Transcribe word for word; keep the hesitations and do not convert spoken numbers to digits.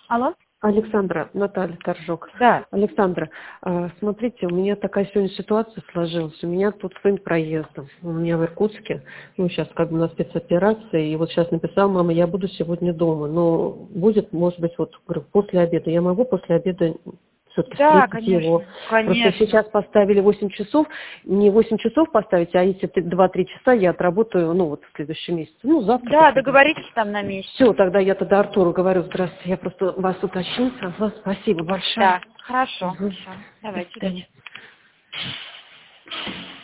Алло? Александра, Наталья Торжок. Да. Александра, смотрите, у меня такая сегодня ситуация сложилась. У меня тут сын проездом. У меня в Иркутске. Ну, сейчас как бы на спецоперации. И вот сейчас написал: мама, я буду сегодня дома. Но будет, может быть, вот, говорю, после обеда. Я могу после обеда все-таки Да, встретить конечно, его. конечно. Просто сейчас поставили восемь часов. Не восемь часов поставить, а эти два-три часа я отработаю, ну, вот в следующем месяце. Ну, завтра. Да, договоритесь там на месте. Все, тогда я тогда Артуру говорю: здравствуйте, я просто вас уточнить. Ага, спасибо большое. Да, хорошо. Угу. Все, давайте, удачи.